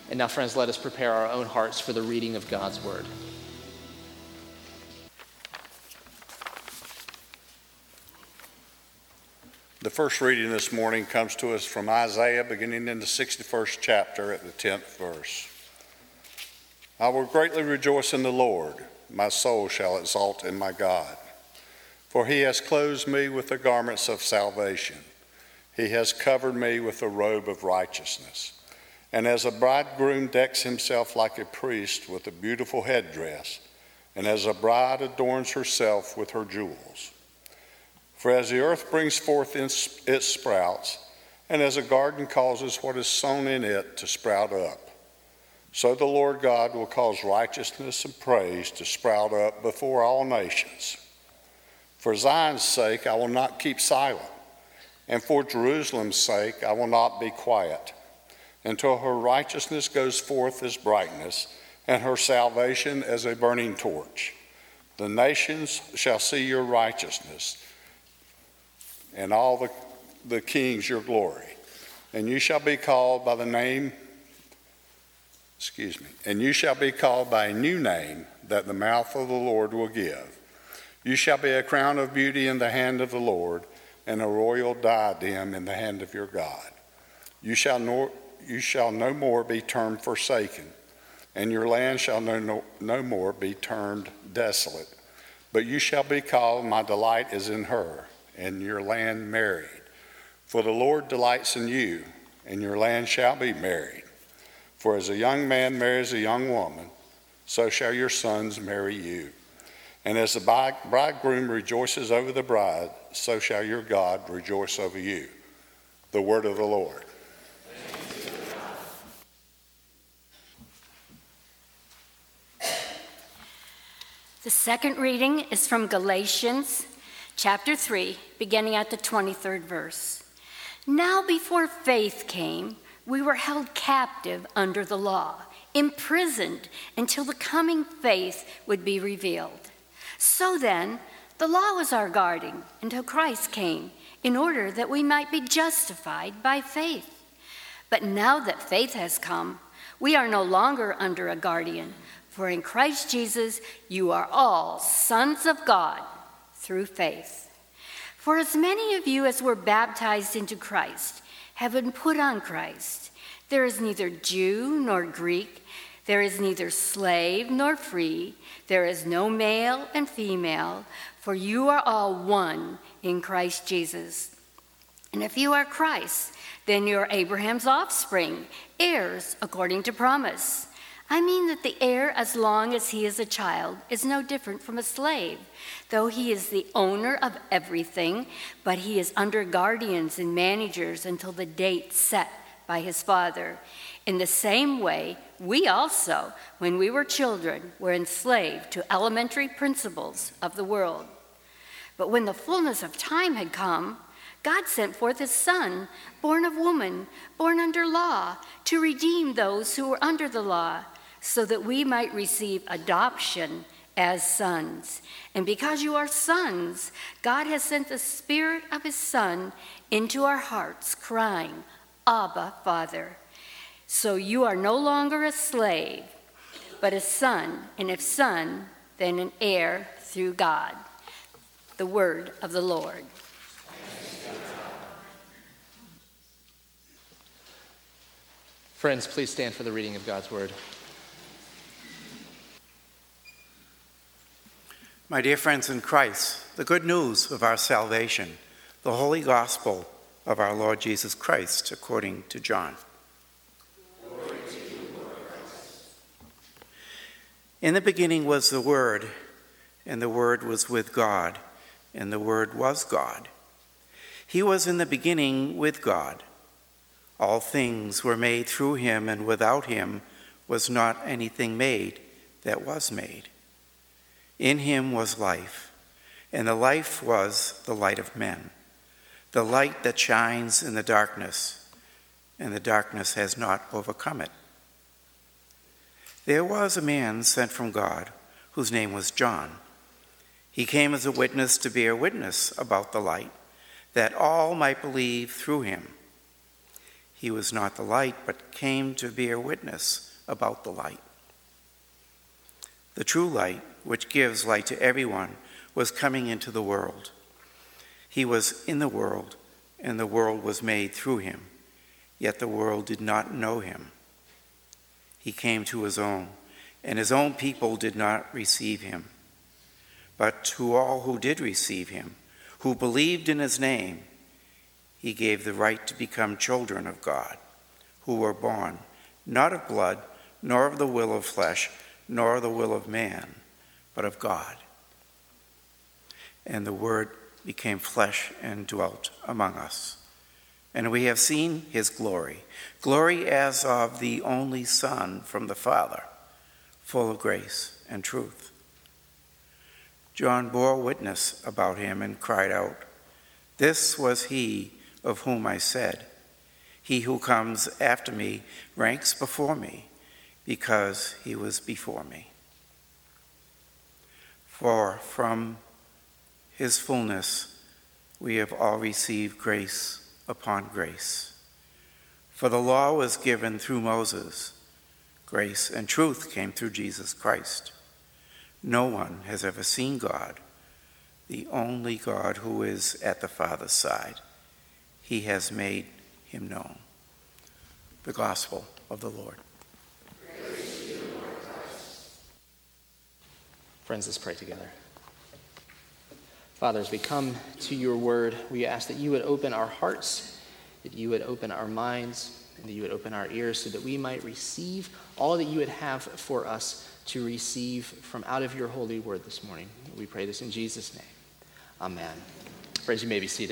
And now, friends, let us prepare our own hearts for the reading of God's word. The first reading this morning comes to us from Isaiah, beginning in the 61st chapter at the 10th verse. I will greatly rejoice in the Lord. My soul shall exult in my God. For he has clothed me with the garments of salvation. He has covered me with a robe of righteousness. And as a bridegroom decks himself like a priest with a beautiful headdress, and as a bride adorns herself with her jewels. For as the earth brings forth its sprouts, and as a garden causes what is sown in it to sprout up, so the Lord God will cause righteousness and praise to sprout up before all nations. For Zion's sake I will not keep silent, and for Jerusalem's sake I will not be quiet, until her righteousness goes forth as brightness, and her salvation as a burning torch. The nations shall see your righteousness, and all the kings your glory. And you shall be called by and you shall be called by a new name that the mouth of the Lord will give. You shall be a crown of beauty in the hand of the Lord, and a royal diadem in the hand of your God. You shall no more be termed forsaken, and your land shall no more be termed desolate. But you shall be called, my delight is in her, and your land married. For the Lord delights in you, and your land shall be married. For as a young man marries a young woman, so shall your sons marry you. And as the bridegroom rejoices over the bride, so shall your God rejoice over you. The word of the Lord. The second reading is from Galatians chapter 3, beginning at the 23rd verse. Now before faith came, we were held captive under the law, imprisoned until the coming faith would be revealed. So then, the law was our guardian until Christ came, in order that we might be justified by faith. But now that faith has come, we are no longer under a guardian, for in Christ Jesus you are all sons of God through faith. For as many of you as were baptized into Christ have been put on Christ. There is neither Jew nor Greek, there is neither slave nor free, there is no male and female, for you are all one in Christ Jesus. And if you are Christ, then you are Abraham's offspring, heirs according to promise. I mean that the heir, as long as he is a child, is no different from a slave, though he is the owner of everything, but he is under guardians and managers until the date set by his father. In the same way, we also, when we were children, were enslaved to elementary principles of the world. But when the fullness of time had come, God sent forth his Son, born of woman, born under law, to redeem those who were under the law, so that we might receive adoption as sons. And because you are sons, God has sent the Spirit of his Son into our hearts, crying, Abba, Father. So you are no longer a slave, but a son, and if son, then an heir through God. The word of the Lord. Friends, please stand for the reading of God's word. My dear friends in Christ, the good news of our salvation, the holy gospel of our Lord Jesus Christ, according to John. Glory to you, Lord Christ. In the beginning was the Word, and the Word was with God, and the Word was God. He was in the beginning with God. All things were made through him, and without him was not anything made that was made. In him was life, and the life was the light of men, the light that shines in the darkness, and the darkness has not overcome it. There was a man sent from God, whose name was John. He came as a witness to bear witness about the light, that all might believe through him. He was not the light, but came to bear witness about the light. The true light, which gives light to everyone, was coming into the world. He was in the world, and the world was made through him, yet the world did not know him. He came to his own, and his own people did not receive him. But to all who did receive him, who believed in his name, he gave the right to become children of God, who were born not of blood, nor of the will of flesh, nor of the will of man, but of God. And the Word became flesh and dwelt among us. And we have seen his glory, glory as of the only Son from the Father, full of grace and truth. John bore witness about him and cried out, "This was he of whom I said, 'He who comes after me ranks before me, because he was before me.' For from his fullness we have all received grace upon grace. For the law was given through Moses. Grace and truth came through Jesus Christ. No one has ever seen God, the only God who is at the Father's side. He has made him known." The Gospel of the Lord. Praise to you, Lord Christ. Friends, let's pray together. Father, as we come to your word, we ask that you would open our hearts, that you would open our minds, and that you would open our ears so that we might receive all that you would have for us to receive from out of your holy word this morning. We pray this in Jesus' name. Amen. Friends, you may be seated.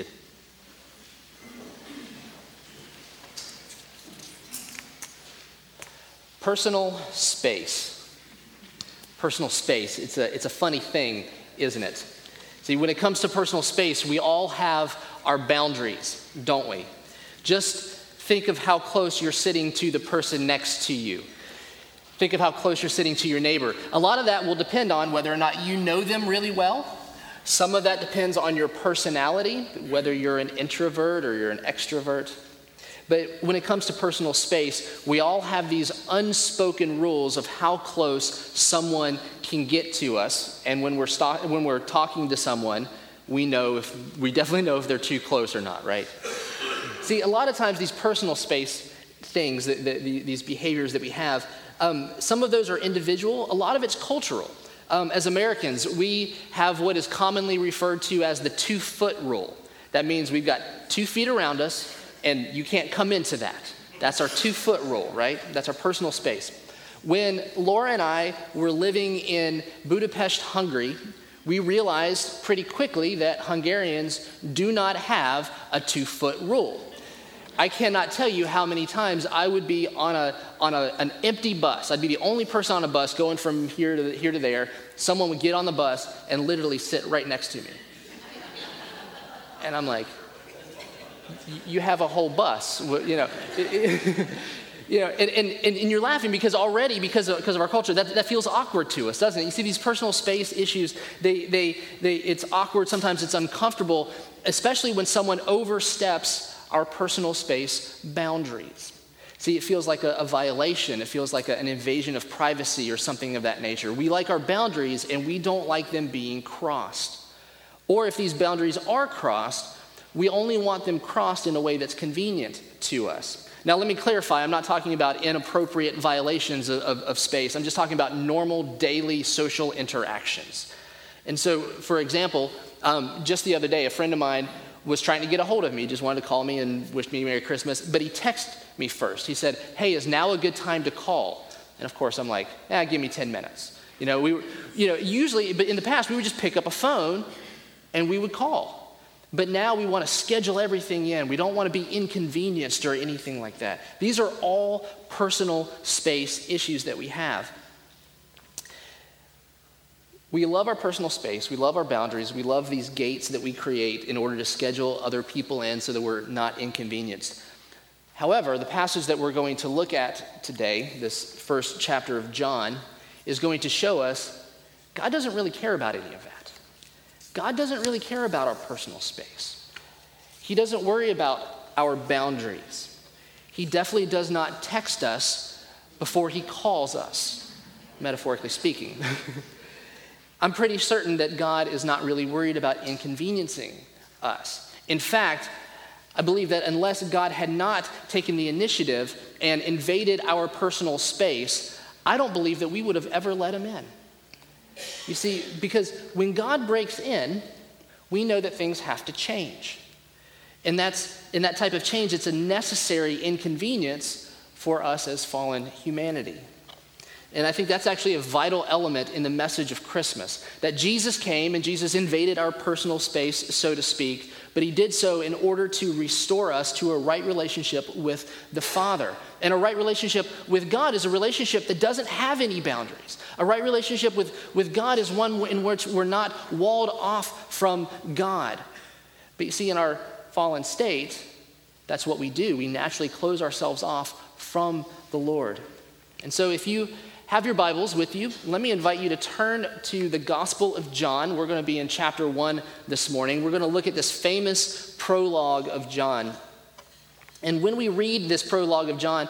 Personal space. Personal space. It's a funny thing, isn't it? See, when it comes to personal space, we all have our boundaries, don't we? Just think of how close you're sitting to the person next to you. Think of how close you're sitting to your neighbor. A lot of that will depend on whether or not you know them really well. Some of that depends on your personality, whether you're an introvert or you're an extrovert. But when it comes to personal space, we all have these unspoken rules of how close someone can get to us. And when we're talking to someone, we definitely know if they're too close or not, right? See, a lot of times these personal space things, these behaviors that we have, some of those are individual. A lot of it's cultural. As Americans, we have what is commonly referred to as the 2-foot rule. That means we've got 2 feet around us, and you can't come into that. That's our 2-foot rule, right? That's our personal space. When Laura and I were living in Budapest, Hungary, we realized pretty quickly that Hungarians do not have a 2-foot rule. I cannot tell you how many times I would be on an empty bus. I'd be the only person on a bus going from here to there. Someone would get on the bus and literally sit right next to me. And I'm like, you have a whole bus, you know. And you're laughing because already, because of our culture, that feels awkward to us, doesn't it? You see these personal space issues, it's awkward, sometimes it's uncomfortable, especially when someone oversteps our personal space boundaries. See, it feels like a violation. It feels like an invasion of privacy or something of that nature. We like our boundaries and we don't like them being crossed. Or if these boundaries are crossed, we only want them crossed in a way that's convenient to us. Now, let me clarify. I'm not talking about inappropriate violations of space. I'm just talking about normal daily social interactions. And so, for example, just the other day, a friend of mine was trying to get a hold of me. He just wanted to call me and wish me Merry Christmas. But he texted me first. He said, "Hey, is now a good time to call?" And of course, I'm like, give me 10 minutes. Usually, but in the past, we would just pick up a phone and we would call. But now we want to schedule everything in. We don't want to be inconvenienced or anything like that. These are all personal space issues that we have. We love our personal space. We love our boundaries. We love these gates that we create in order to schedule other people in so that we're not inconvenienced. However, the passage that we're going to look at today, this first chapter of John, is going to show us God doesn't really care about any of that. God doesn't really care about our personal space. He doesn't worry about our boundaries. He definitely does not text us before he calls us, metaphorically speaking. I'm pretty certain that God is not really worried about inconveniencing us. In fact, I believe that unless God had not taken the initiative and invaded our personal space, I don't believe that we would have ever let him in. You see, because when God breaks in, we know that things have to change. And in that type of change, it's a necessary inconvenience for us as fallen humanity. And I think that's actually a vital element in the message of Christmas, that Jesus came and Jesus invaded our personal space, so to speak, but he did so in order to restore us to a right relationship with the Father. And a right relationship with God is a relationship that doesn't have any boundaries. A right relationship with God is one in which we're not walled off from God. But you see, in our fallen state, that's what we do. We naturally close ourselves off from the Lord. And so if you have your Bibles with you, let me invite you to turn to the Gospel of John. We're going to be in chapter 1 this morning. We're going to look at this famous prologue of John. And when we read this prologue of John,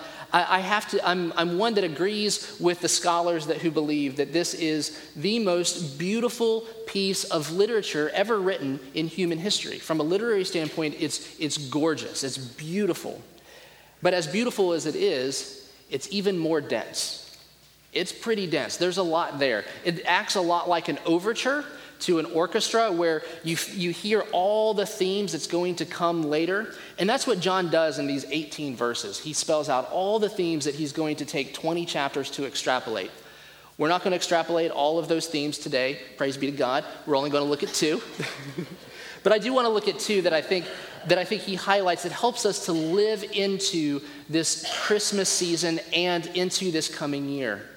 I'm one that agrees with the scholars who believe that this is the most beautiful piece of literature ever written in human history. From a literary standpoint, it's gorgeous, it's beautiful. But as beautiful as it is, it's even more dense. It's pretty dense. There's a lot there. It acts a lot like an overture to an orchestra where you hear all the themes that's going to come later. And that's what John does in these 18 verses. He spells out all the themes that he's going to take 20 chapters to extrapolate. We're not going to extrapolate all of those themes today. Praise be to God. We're only going to look at 2. But I do want to look at 2 that I think he highlights that helps us to live into this Christmas season and into this coming year.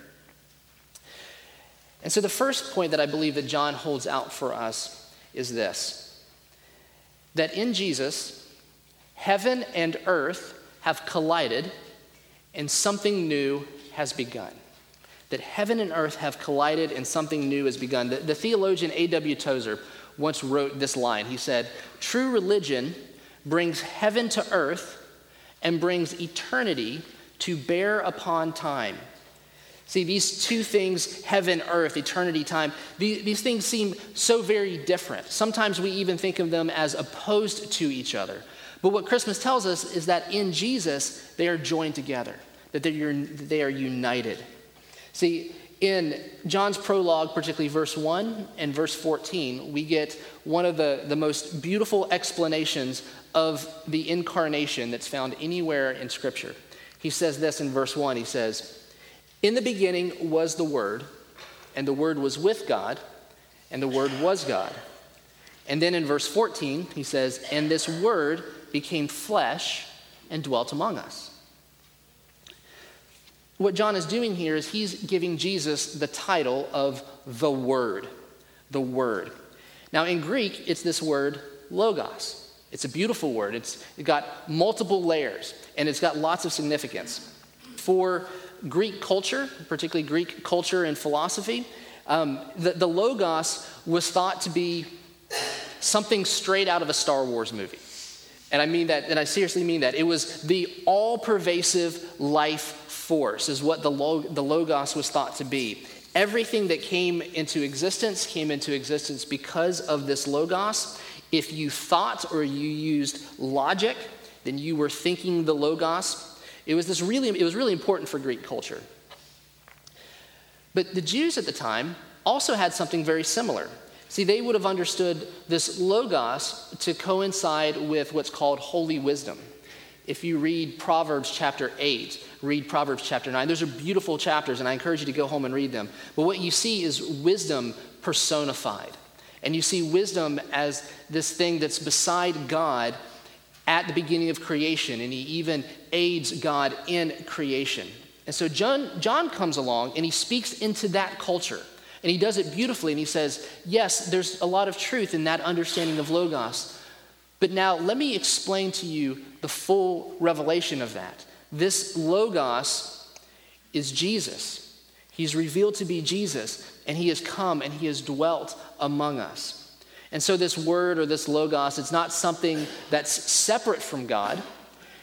And so the first point that I believe that John holds out for us is this: that in Jesus, heaven and earth have collided and something new has begun. That heaven and earth have collided and something new has begun. The theologian A.W. Tozer once wrote this line. He said, "True religion brings heaven to earth and brings eternity to bear upon time." See, these 2 things, heaven, earth, eternity, time, these things seem so very different. Sometimes we even think of them as opposed to each other. But what Christmas tells us is that in Jesus, they are joined together, that they are united. See, in John's prologue, particularly verse 1 and verse 14, we get one of the most beautiful explanations of the incarnation that's found anywhere in Scripture. He says this in verse 1, he says, "In the beginning was the Word, and the Word was with God, and the Word was God." And then in verse 14, he says, "And this Word became flesh and dwelt among us." What John is doing here is he's giving Jesus the title of the Word, the Word. Now in Greek, it's this word logos. It's a beautiful word. It's got multiple layers, and it's got lots of significance. For Greek culture, particularly Greek culture and philosophy, the Logos was thought to be something straight out of a Star Wars movie. And I mean that, and I seriously mean that. It was the all-pervasive life force is what the Logos was thought to be. Everything that came into existence because of this Logos. If you thought or you used logic, then you were thinking the Logos. It was really important for Greek culture. But the Jews at the time also had something very similar. See, they would have understood this Logos to coincide with what's called holy wisdom. If you read Proverbs chapter 8, read Proverbs chapter 9, those are beautiful chapters, and I encourage you to go home and read them. But what you see is wisdom personified. And you see wisdom as this thing that's beside God at the beginning of creation, and he even aids God in creation. And so John comes along and he speaks into that culture, and he does it beautifully, and he says, yes, there's a lot of truth in that understanding of Logos, but now let me explain to you the full revelation of that. This Logos is Jesus. He's revealed to be Jesus, and he has come and he has dwelt among us. And so this word or this Logos, it's not something that's separate from God.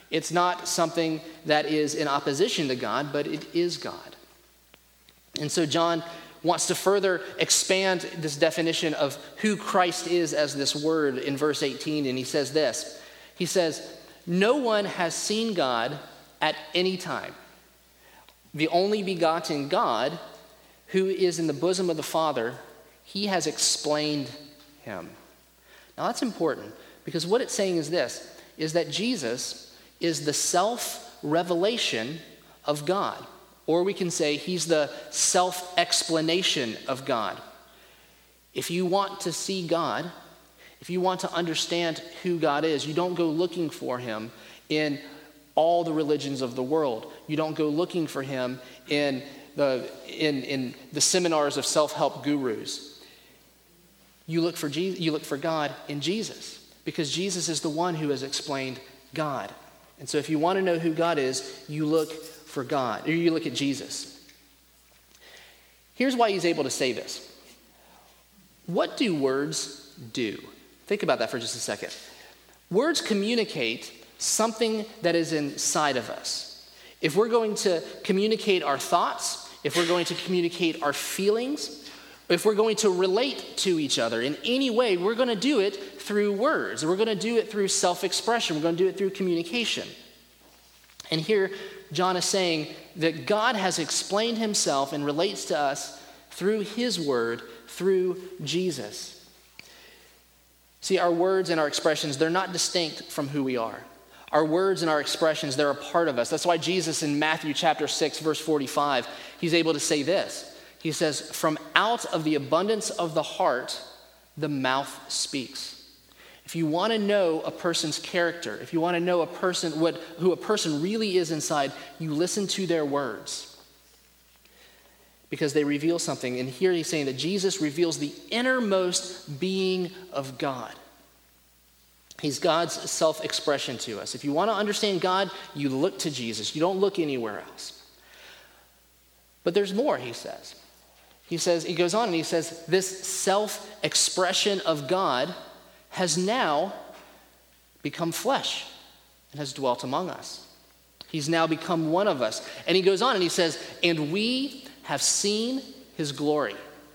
It's not something that is in opposition to God, but it is God. And so John wants to further expand this definition of who Christ is as this word in verse 18, and he says this. He says, "No one has seen God at any time. The only begotten God, who is in the bosom of the Father, he has explained him." Now that's important, because what it's saying is this, is that Jesus is the self-revelation of God. Or we can say he's the self-explanation of God. If you want to see God, if you want to understand who God is, you don't go looking for him in all the religions of the world. You don't go looking for him in the seminars of self-help gurus. You look for God in Jesus, because Jesus is the one who has explained God. And so if you want to know who God is, you look for God, or you look at Jesus. Here's why he's able to say this. What do words do? Think about that for just a second. Words communicate something that is inside of us. If we're going to communicate our thoughts, if we're going to communicate our feelings, if we're going to relate to each other in any way, we're going to do it through words. We're going to do it through self-expression. We're going to do it through communication. And here, John is saying that God has explained himself and relates to us through his word, through Jesus. See, our words and our expressions, they're not distinct from who we are. Our words and our expressions, they're a part of us. That's why Jesus in Matthew chapter 6, verse 45, he's able to say this. He says, "From out of the abundance of the heart, the mouth speaks." If you want to know a person's character, if you want to know who a person really is inside, you listen to their words, because they reveal something. And here he's saying that Jesus reveals the innermost being of God. He's God's self-expression to us. If you want to understand God, you look to Jesus. You don't look anywhere else. But there's more, he says. He goes on and he says, this self-expression of God has now become flesh and has dwelt among us. He's now become one of us. And he goes on and he says, "And we have seen his glory."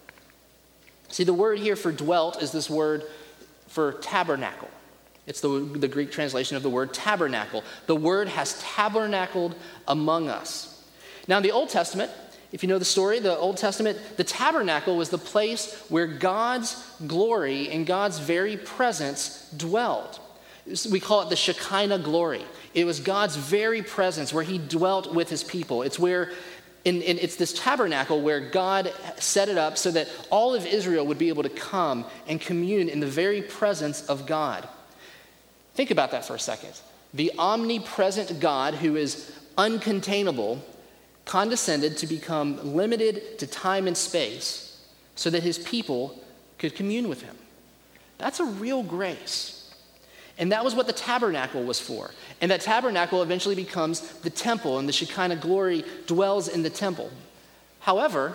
See, the word here for dwelt is this word for tabernacle. It's the Greek translation of the word tabernacle. The word has tabernacled among us. Now in the Old Testament, if you know the story, the Old Testament, the tabernacle was the place where God's glory and God's very presence dwelled. We call it the Shekinah glory. It was God's very presence where he dwelt with his people. It's where, it's this tabernacle where God set it up so that all of Israel would be able to come and commune in the very presence of God. Think about that for a second. The omnipresent God, who is uncontainable, condescended to become limited to time and space so that his people could commune with him. That's a real grace. And that was what the tabernacle was for. And that tabernacle eventually becomes the temple, and the Shekinah glory dwells in the temple. However,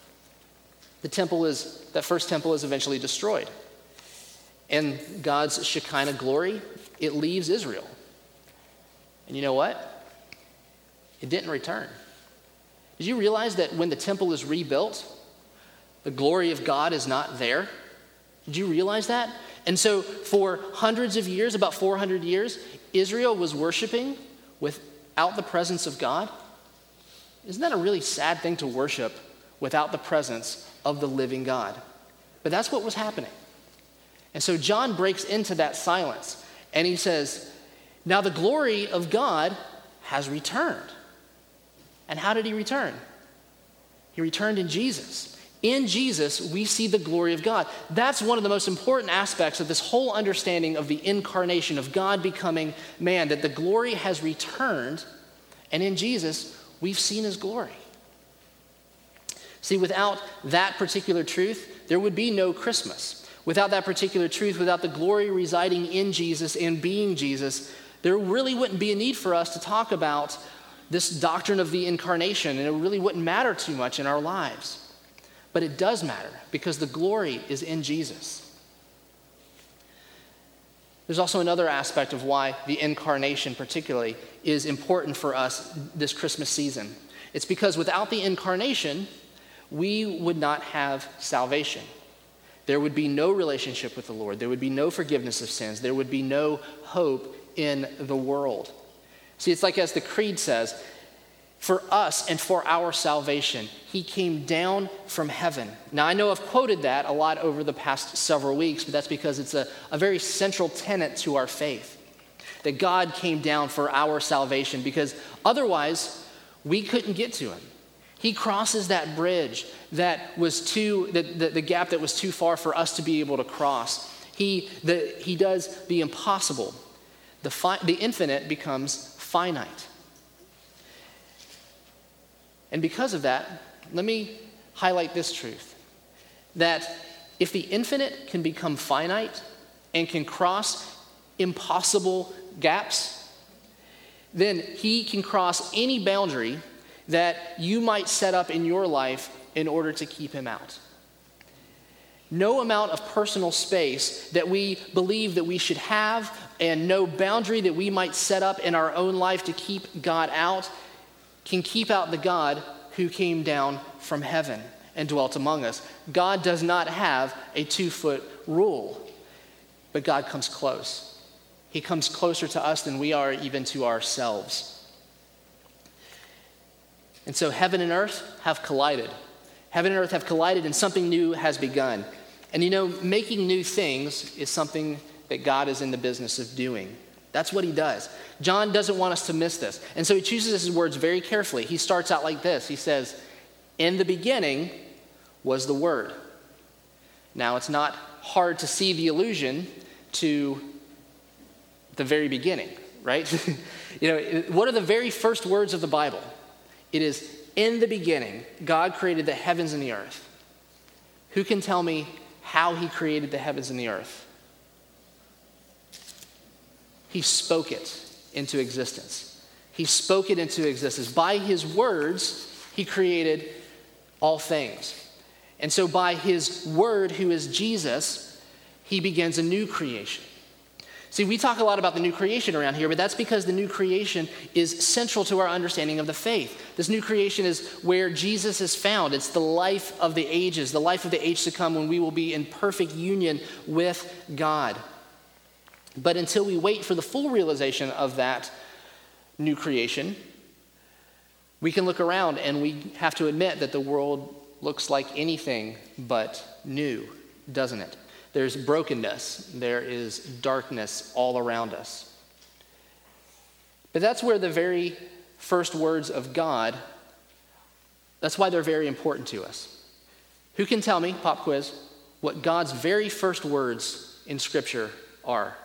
that first temple is eventually destroyed. And God's Shekinah glory, it leaves Israel. And you know what? It didn't return. Did you realize that when the temple is rebuilt, the glory of God is not there? Did you realize that? And so for hundreds of years, about 400 years, Israel was worshiping without the presence of God. Isn't that a really sad thing to worship without the presence of the living God? But that's what was happening. And so John breaks into that silence and he says, now the glory of God has returned. And how did he return? He returned in Jesus. In Jesus, we see the glory of God. That's one of the most important aspects of this whole understanding of the incarnation, of God becoming man, that the glory has returned, and in Jesus, we've seen his glory. See, without that particular truth, there would be no Christmas. Without that particular truth, without the glory residing in Jesus and being Jesus, there really wouldn't be a need for us to talk about this doctrine of the incarnation, and it really wouldn't matter too much in our lives. But it does matter because the glory is in Jesus. There's also another aspect of why the incarnation particularly is important for us this Christmas season. It's because without the incarnation, we would not have salvation. There would be no relationship with the Lord. There would be no forgiveness of sins. There would be no hope in the world. See, it's like as the Creed says, for us and for our salvation, he came down from heaven. Now, I know I've quoted that a lot over the past several weeks, but that's because it's a very central tenet to our faith, that God came down for our salvation, because otherwise we couldn't get to him. He crosses that bridge that was the gap that was too far for us to be able to cross. He does the impossible. The infinite becomes finite. And because of that, let me highlight this truth, that if the infinite can become finite and can cross impossible gaps, then he can cross any boundary that you might set up in your life in order to keep him out. No amount of personal space that we believe that we should have, and no boundary that we might set up in our own life to keep God out, can keep out the God who came down from heaven and dwelt among us. God does not have a 2-foot rule, but God comes close. He comes closer to us than we are even to ourselves. And so heaven and earth have collided. Heaven and earth have collided, and something new has begun. And making new things is something that God is in the business of doing. That's what he does. John doesn't want us to miss this. And so he chooses his words very carefully. He starts out like this. He says, in the beginning was the Word. Now, it's not hard to see the allusion to the very beginning, right? What are the very first words of the Bible? It is, in the beginning, God created the heavens and the earth. Who can tell me how he created the heavens and the earth? He spoke it into existence. He spoke it into existence. By his words, he created all things. And so by his word, who is Jesus, he begins a new creation. See, we talk a lot about the new creation around here, but that's because the new creation is central to our understanding of the faith. This new creation is where Jesus is found. It's the life of the ages, the life of the age to come, when we will be in perfect union with God. But until we wait for the full realization of that new creation, we can look around and we have to admit that the world looks like anything but new, doesn't it? There's brokenness, there is darkness all around us. But that's where the very first words of God, that's why they're very important to us. Who can tell me, pop quiz, what God's very first words in Scripture are?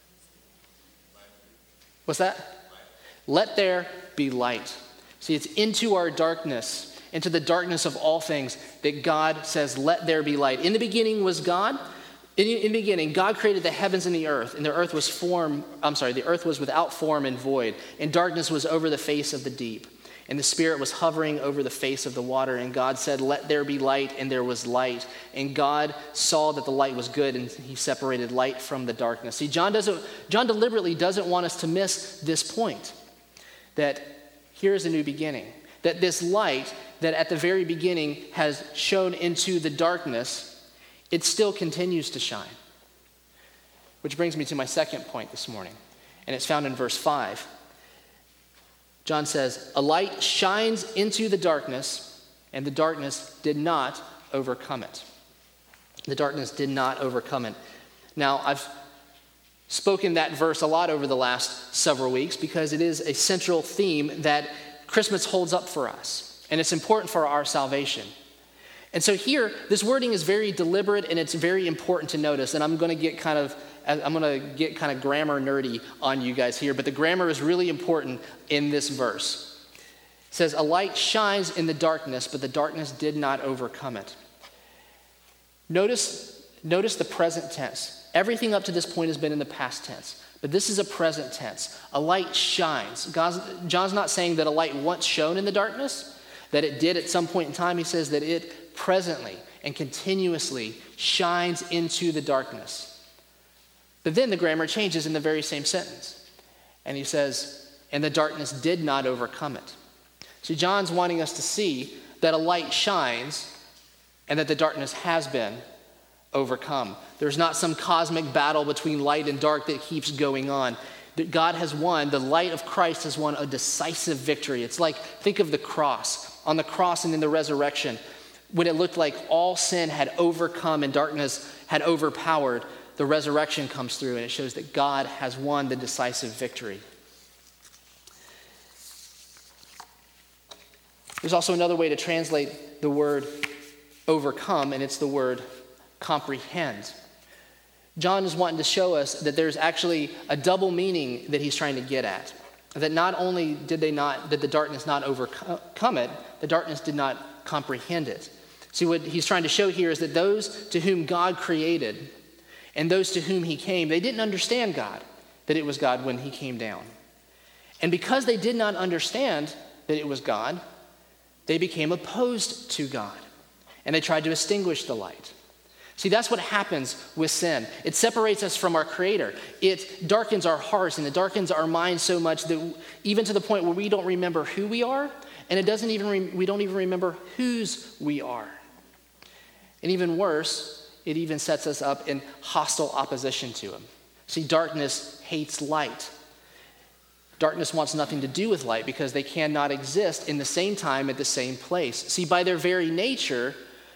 What's that? Let there be light. See, it's into our darkness, into the darkness of all things, that God says, let there be light. In the beginning was God. In the beginning, God created the heavens and the earth was the earth was without form and void, and darkness was over the face of the deep. And the Spirit was hovering over the face of the water, and God said, let there be light, and there was light. And God saw that the light was good, and he separated light from the darkness. See, John deliberately doesn't want us to miss this point, that here is a new beginning, that this light that at the very beginning has shone into the darkness, it still continues to shine. Which brings me to my second point this morning, and it's found in verse 5. John says, a light shines into the darkness, and the darkness did not overcome it. The darkness did not overcome it. Now, I've spoken that verse a lot over the last several weeks because it is a central theme that Christmas holds up for us, and it's important for our salvation. And so here, this wording is very deliberate, and it's very important to notice, and I'm going to get kind of grammar nerdy on you guys here, but the grammar is really important in this verse. It says, a light shines in the darkness, but the darkness did not overcome it. Notice the present tense. Everything up to this point has been in the past tense, but this is a present tense. A light shines. John's not saying that a light once shone in the darkness, that it did at some point in time. He says that it presently and continuously shines into the darkness. But then the grammar changes in the very same sentence. And he says, and the darkness did not overcome it. See, John's wanting us to see that a light shines and that the darkness has been overcome. There's not some cosmic battle between light and dark that keeps going on. That God has won, the light of Christ has won a decisive victory. It's like, think of the cross. On the cross and in the resurrection, when it looked like all sin had overcome and darkness had overpowered, the resurrection comes through and it shows that God has won the decisive victory. There's also another way to translate the word overcome, and it's the word comprehend. John is wanting to show us that there's actually a double meaning that he's trying to get at. That not only did the darkness not overcome it, the darkness did not comprehend it. See, what he's trying to show here is that those to whom God created and those to whom he came, they didn't understand God, that it was God when he came down. And because they did not understand that it was God, they became opposed to God. And they tried to extinguish the light. See, that's what happens with sin. It separates us from our Creator. It darkens our hearts and it darkens our minds so much that even to the point where we don't remember who we are, and we don't even remember whose we are. And even worse, it even sets us up in hostile opposition to Him. See, darkness hates light. Darkness wants nothing to do with light because they cannot exist in the same time at the same place. See, by their very nature,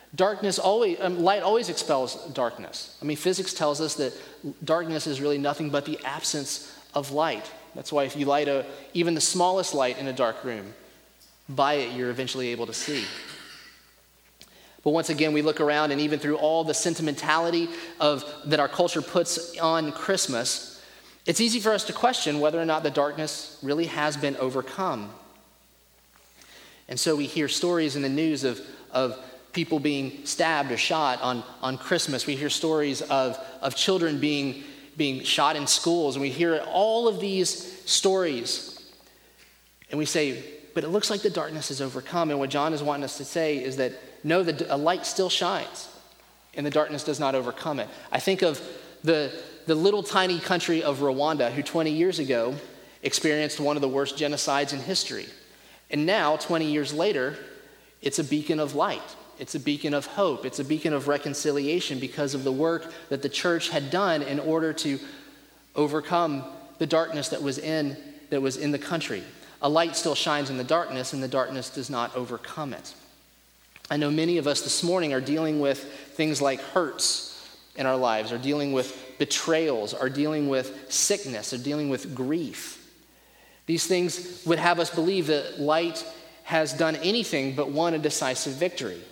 light always expels darkness. I mean, physics tells us that darkness is really nothing but the absence of light. That's why if you light even the smallest light in a dark room, by it you're eventually able to see. But once again, we look around, and even through all the sentimentality that our culture puts on Christmas, it's easy for us to question whether or not the darkness really has been overcome. And so we hear stories in the news of people being stabbed or shot on Christmas. We hear stories of children being shot in schools, and we hear all of these stories. And we say, but it looks like the darkness is overcome. And what John is wanting us to say is that, no, a light still shines, and the darkness does not overcome it. I think of the little tiny country of Rwanda, who 20 years ago experienced one of the worst genocides in history. And now, 20 years later, it's a beacon of light. It's a beacon of hope. It's a beacon of reconciliation because of the work that the church had done in order to overcome the darkness that was in the country. A light still shines in the darkness, and the darkness does not overcome it. I know many of us this morning are dealing with things like hurts in our lives, are dealing with betrayals, are dealing with sickness, are dealing with grief. These things would have us believe that light has done anything but won a decisive victory.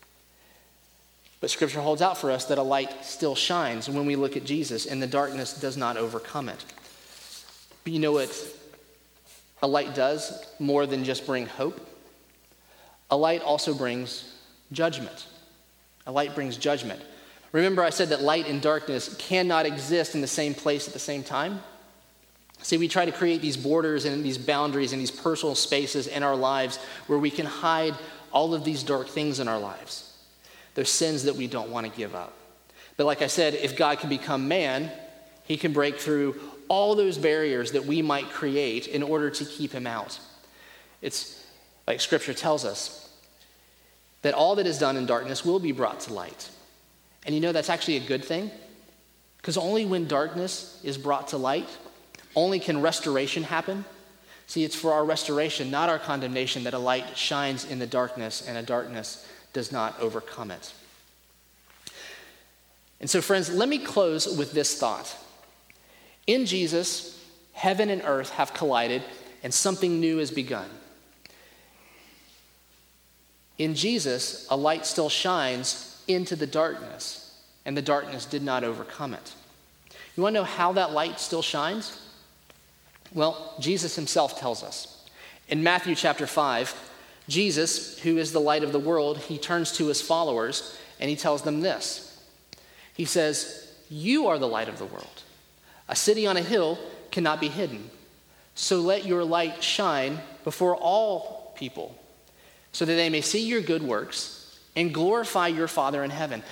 But Scripture holds out for us that a light still shines when we look at Jesus, and the darkness does not overcome it. But you know what a light does more than just bring hope? A light also brings judgment. A light brings judgment. Remember I said that light and darkness cannot exist in the same place at the same time? See, we try to create these borders and these boundaries and these personal spaces in our lives where we can hide all of these dark things in our lives. They're sins that we don't want to give up. But like I said, if God can become man, he can break through all those barriers that we might create in order to keep him out. It's like Scripture tells us that all that is done in darkness will be brought to light. And you know that's actually a good thing, because only when darkness is brought to light, only can restoration happen. See, it's for our restoration, not our condemnation, that a light shines in the darkness and a darkness does not overcome it. And so, friends, let me close with this thought. In Jesus, heaven and earth have collided and something new has begun. In Jesus, a light still shines into the darkness, and the darkness did not overcome it. You want to know how that light still shines? Well, Jesus himself tells us. In Matthew chapter 5, Jesus, who is the light of the world, he turns to his followers and he tells them this. He says, "You are the light of the world. A city on a hill cannot be hidden. So let your light shine before all people, so that they may see your good works and glorify your Father in heaven."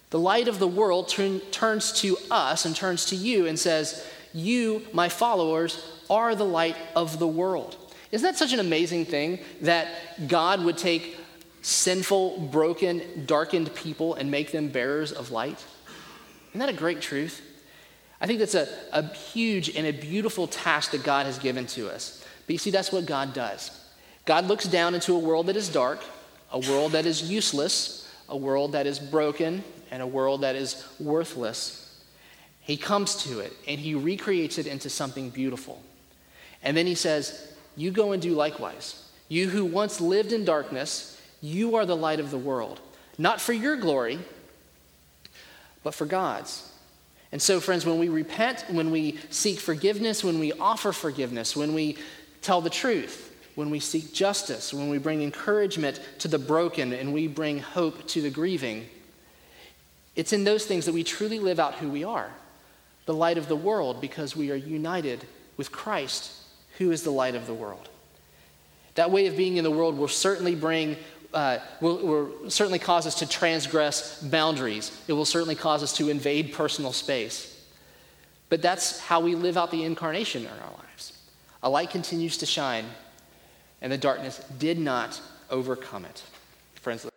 The light of the world turns to us and turns to you and says, you, my followers, are the light of the world. Isn't that such an amazing thing that God would take sinful, broken, darkened people and make them bearers of light? Isn't that a great truth? I think that's a huge and a beautiful task that God has given to us. But you see, that's what God does. God looks down into a world that is dark, a world that is useless, a world that is broken, and a world that is worthless. He comes to it and he recreates it into something beautiful. And then he says, you go and do likewise. You who once lived in darkness, you are the light of the world. Not for your glory, but for God's. And so, friends, when we repent, when we seek forgiveness, when we offer forgiveness, when we tell the truth, when we seek justice, when we bring encouragement to the broken and we bring hope to the grieving, it's in those things that we truly live out who we are, the light of the world, because we are united with Christ, who is the light of the world. That way of being in the world will certainly will certainly cause us to transgress boundaries. It will certainly cause us to invade personal space. But that's how we live out the incarnation in our lives. A light continues to shine, and the darkness did not overcome it. Friends,